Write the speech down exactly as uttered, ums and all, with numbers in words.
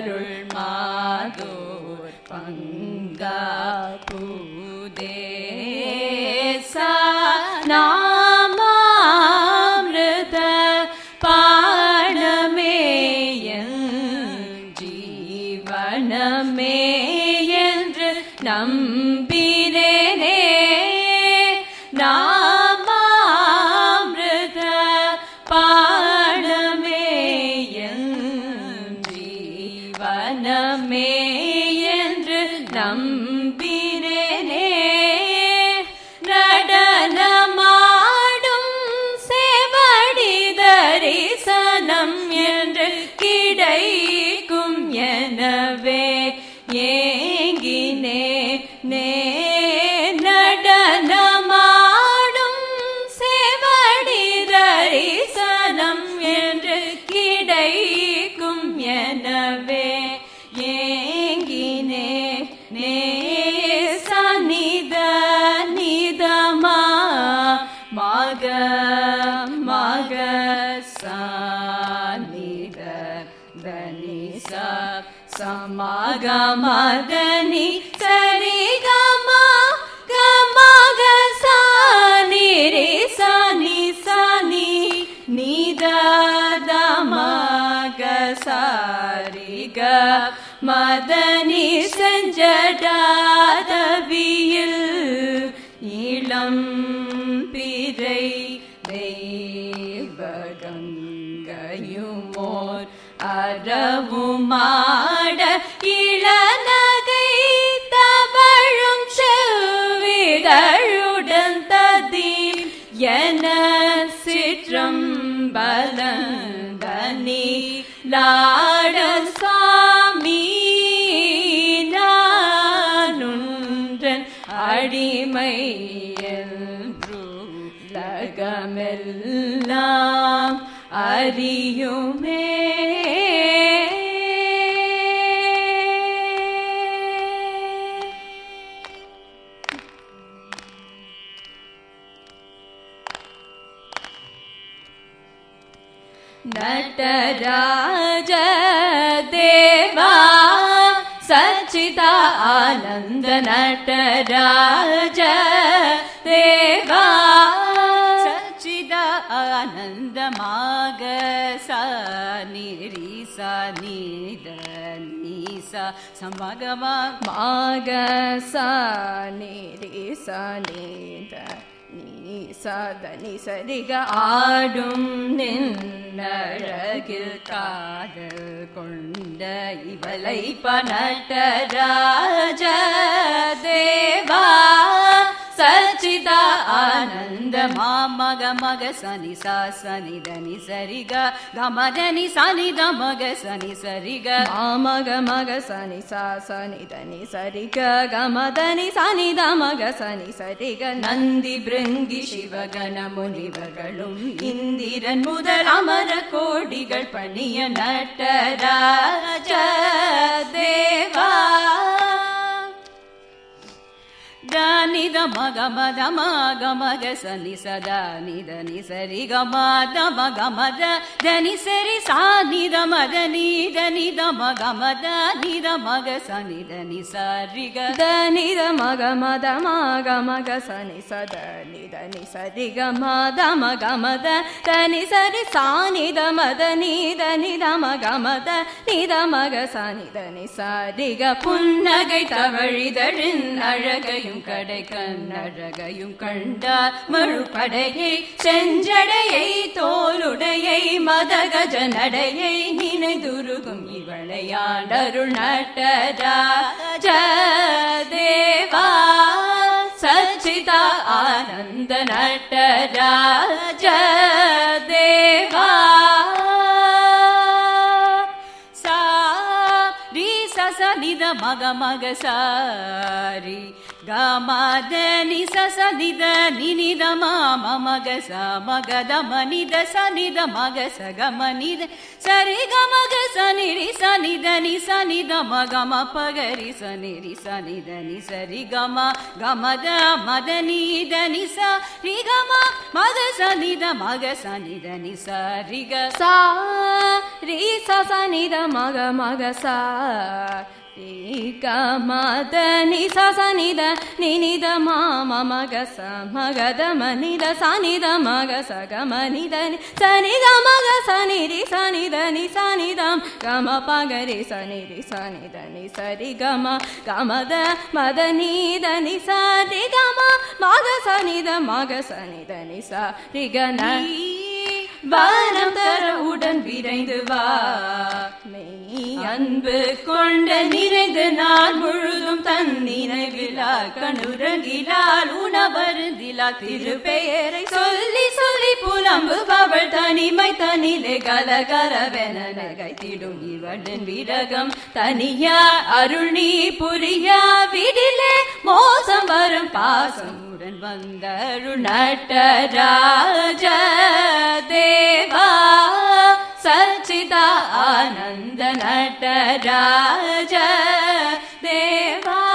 அருள் மாதோர் பங்கா பூதேசா நாமாமிருத பாடமேயன் ஜீவனமே என்று நம்பினேனே நாமாமிருத பாடமேயன் ஜீவனமே என்று நம்பினேனே நடனமாடும் சேவடி தரிசனம் என்று கிடைக்கும் எனவே ஏங்கினே நே நடனமாடும் சேவடி தரிசனம் என்று கிடைக்கும் எனவே ஏங்கினே நே சனித நிதமா மக மக சனித தனி ச சமக மதனி சரி கம கமக சனி ரே சனி சனி நித தமக சாரி க மதனி செஞ்சடாதவியில் இளம் பிறை தெய்வகங்கையுமோர் அறவுமாட இளநகை தவழும் செவ்விதழுடன் ததி என சிற்றம்பலந்தனி லாட சாமி நானுன்றன் அடிமை என்றுலகமெல்லாம் அறியுமே नटराज देवा सच्चिदा आनंद नटराज देवा सच्चिदा आनंद माग सा निरी सा निद निसा समगम माग सा निरी सा निद சதனி சரிக ஆடும் நின்னழகில் காதல் கொண்ட இவளை பனட்டராஜ தேவா சச்சிதா ஆனந்த மாமக மக சனி சா சனி தனி சரிக கமதனி சனி தமக சனி சரிக மாமக மக சனி சா சனி தனி சரிக கமதனி சனி தமக சனி சரிக நந்தி பிருங்கி சிவகண முனிவர்களும் இந்திரன் முதல் அமர கோடிகள் பணிய நட்டராஜ தேவா நித மக மத மக மக சனி சதா நித நிசரி கம தம கமத தனி சரி சா நித மத நித நித மக மத நித மக சனி தனி சரி க நித மக மத மக மக சனி சத நித நிசரி கம தம கமத தனி சரி சா நித மத நித நித மக மத நித மக சனி தனி சரி க புன்னகை தவழிதழின் அழகையும் கடை கண்ணழகையும் கண்டார் மறுபடையை செஞ்சடையை தோளுடையை மதகஜ நடையை நினைதுருகும் இவளையாண்டருள் நட்டராஜ தேவா சச்சிதா ஆனந்த நட்டராஜ தேவா நித மக மக சாரி ಗಮದ ನಿಸ ಸನಿದ ನಿನಿದ ಮಾಮ ಮಗ ಸ ಮಗದ ಮನಿದ ಸನಿದ ಮಗ ಸ ಗಮ ನಿದ ಸರಿ ಗಮಗ ಸನಿರಿ ಸನಿದ ನಿ ಸನಿದ ಮಗ ಮ ಪಗರಿ ಸನಿರಿ ಸನಿದ ನಿ ಸರಿ ಗಮ ಗಮದ ಮದ ನಿದ ನಿ ಸ ರಿ ಗಮ ಮಗ ಸನಿದ ಮಗ ಸನಿದ ನಿ ಸರಿ ಗ ಸಾ ರಿ ಸ ಸನಿದ ಮಗ ಮಗ ಸ ಗಮದ ನಿ ಸ ಸನಿದ ನಿನಿದ ಮಾಮ ಮಗ ಸ ಮಗದ ಮನಿದ ಸನಿದ ಮಗ ಸ ಗಮ ನಿದ ನಿ ಸನಿ ಗ ಮಗ ಸನಿರಿ ಸನಿದ ನಿ ಸನಿದ ಗಮ ಪಗರಿ ಸನಿರಿ ಸನಿದ ನಿ ಸರಿ ಗಮ ಗಮದ ಮದ ನಿದ ನಿ ಸರಿ ಗಮ ಮಗ ಸನಿದ ಮಗ ಸನಿದ ನಿ ಸರಿ ಗ ನ வானம் தர உடன் விரைந்து வா மெய் அன்பு கொண்ட நிறைந்து நான் முழுதும் தன் நினைவிலா கணுரங்கிலால் உணவருந்திலா திருப்பெயரை சொல்லி சொல்லி புலம்புபவள் தனிமை தனிலே கலகலவென நகைத்திடும் இவளின் விரகம் தனியா அருள் நீ புரியா விடிலே மோசம் வரும் பாசம் வந்தருள் நடராஜ தேவா சச்சிதா ஆனந்த நடராஜ தேவா